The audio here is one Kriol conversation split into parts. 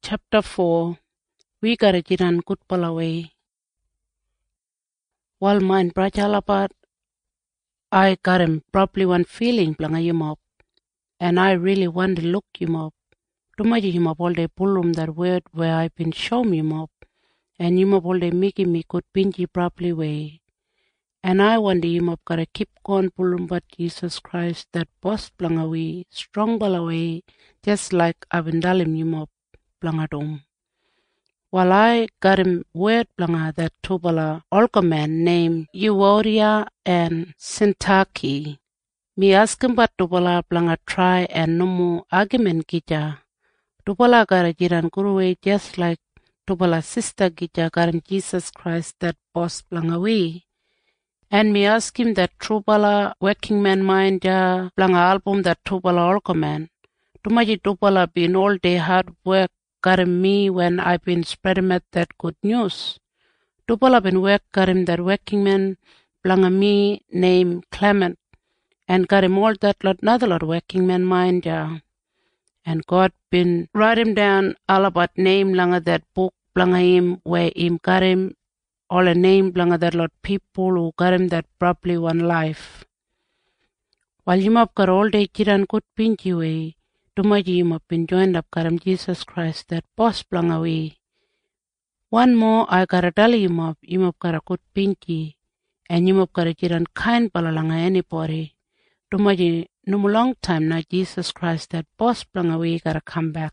Chapter 4 We gotta jiran kutpalaway. Wal mine brachalapat I got him probably one feeling planga yumop, and I really want to look yumop. Tumaji yumop all day pullum that word where I've been shown yumop, and yumop all day making me could pinji properly way. And I wonder yumop gotta keep on pullum but Jesus Christ that boss planga we strong balaway just like I've been dalim yumop planga dom. While I got him word planga that tubala olka man named Euodia and Sintaki. Me ask him but tubala planga try and numu argument gija. Tubala gara jiran kuruwe just like tubala sister gija garam Jesus Christ that boss planga we. And me ask him that tubala working man mind ja planga album that tubala olka man. Tumaji tubala been all day hard work got me when I've been spreading that good news. Tupala been work got him that working man blanga me named Clement and got him all that lot another lot working man mind ja. And God been write him down all about name blanga that book blanga him where him got him all a name blanga that lot people who got him that probably one life. While him up got all day jiran good pinky way. Tumaji yum up been joined up karam Jesus Christ that boss blanga we. One more I gotta tell yum up gotta good pinky and yum up gotta jiran kind balalanga anybody. Tumaji no long time na Jesus Christ that boss blanga we gotta come back.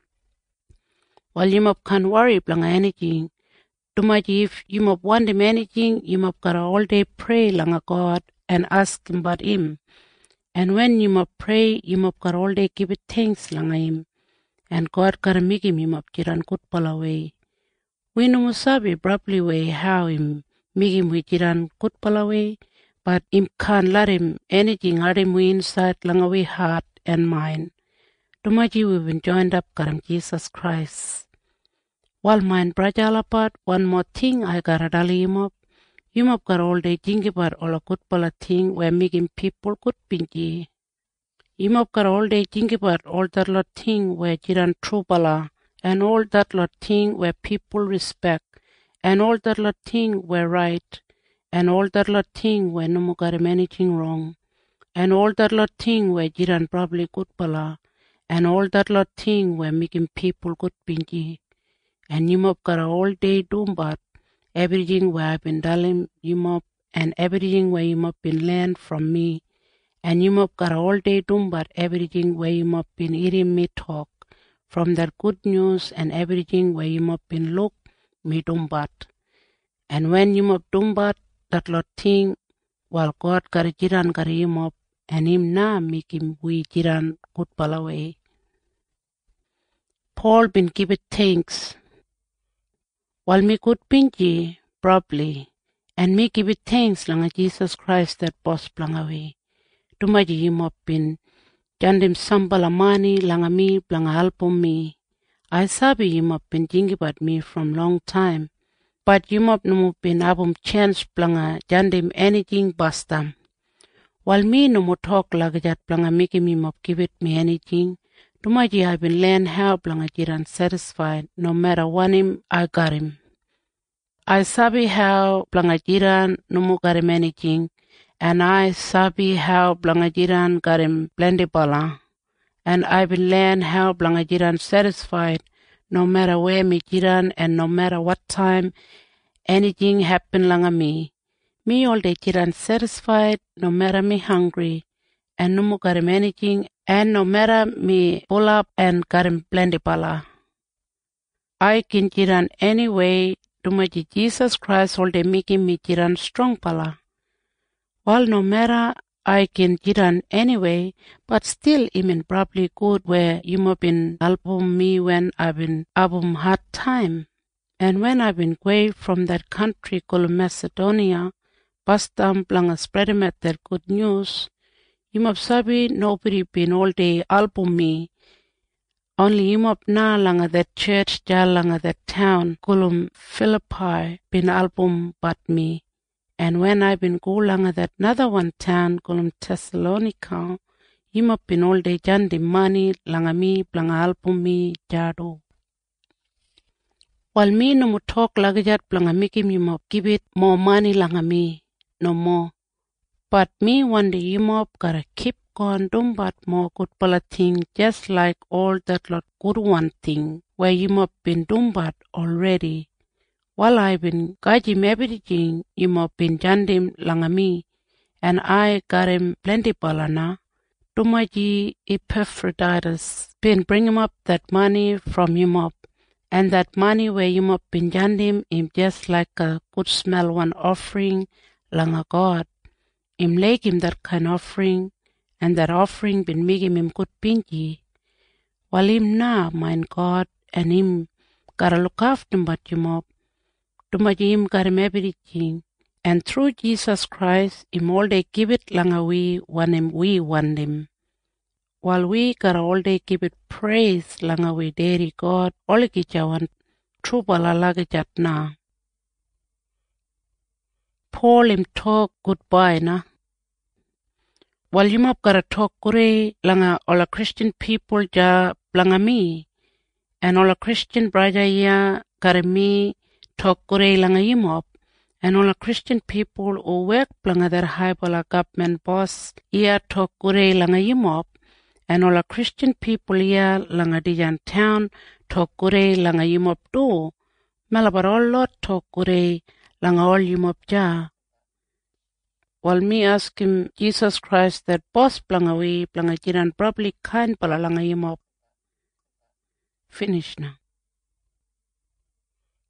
While yum up can't worry blanga anything. Tumaji if yum up want him anything yum up gotta all day pray langa God and ask him about him. And when you must pray, you must got all day give it thanks langa him. And God gotta make him up jiran good pala way. We no musabi probably way how him make him we jiran good pala way, but him can't let him anything hurt him we inside langa way heart and mind. Tumaji we've been joined up karam Jesus Christ. While mine brajalapat, one more thing I gotta tell him up. You must got all day think about all a good pala thing where making people good pinky. You must got all day think about all that lot thing where jiran true pala and all that lot thing where people respect and all that lot thing where right and all that lot thing where no more got anything wrong and all that lot thing where jiran probably good pala and all that lot thing where making people good pinky. And you must got all day doom but everything where I've been telling you mop and everything where you mop been learned from me. And you mop got all day doom but everything where you mop been hearing me talk from that good news and everything where you mop been look me doom but. And when you mop doom but that lot thing while God got a jiran got you mop and him na make him we jiran good palaway. Paul been give it thanks. While me good pinky, probably, and me give it thanks langa Jesus Christ that boss planga we. Tumaji yum up bin, jandim sambala mani langa me planga album me. I sabi yum up bin jingi about me from long time, but yum up no bin album chance planga jandim anything bastam. While me no more talk lagajat planga making me mop give it me anything. Tumaji I been learn how planga jiran satisfied no matter what him I got him. I sabi how planga jiran no more got him anything and I sabi how planga jiran got him plenty bala. And I been learn how planga jiran satisfied no matter where me jiran and no matter what time anything happen langa me. Me all day jiran satisfied no matter me hungry and no more got him anything and no matter me pull up and got him plenty pala. I can jiran anyway to my Jesus Christ all day making me jiran strong pala. Well, no matter I can jiran anyway, but still even probably good where you must been helping me when I've been album hard time. And when I've been away from that country called Macedonia, pastam planga spreading at that good news, you must sabi nobody been all day album me. Only you must na langa that church ja langa that town kulum Philippi been album but me. And when I been go langa that another one town kulum Thessalonica, you must been all day jandi money langa me planga album me jado. While me no mo talk lagajat planga mikim yumop give it more money langa me, no more. But me one day yumop gotta keep going dumbat more good pala thing just like all that lot good one thing where yumop been dumbat already. While I been gajim everything yumop been jandim langa me and I got him plenty palana. Tumaji Epaphroditus been bring him up that money from yumop. And that money where you mop been jandim him just like a good smell one offering langa God. Him lake him that kind offering, and that offering been making him good pinky. While him na mind God and him gotta look after him but you mop. To much him got him everything. And through Jesus Christ, him all day give it langa we want him. While we gotta all day give it praise langa we dairy God, all kichawan true balalaga na. Paul him talk goodbye na. While you mop gotta talk kure langa all a Christian people ja langa me, and all a Christian brother ya gotta me talk kure langa you mop, and all a Christian people who work langa their high bala government boss ya talk kure langa you mop. And all a Christian people here langa dijan town talk kure langa yumop do. Malabar all lot talk kure langa all yumop ja. While me ask him Jesus Christ that boss planga we planga jiran probably kind pala langa yumop. Finish now.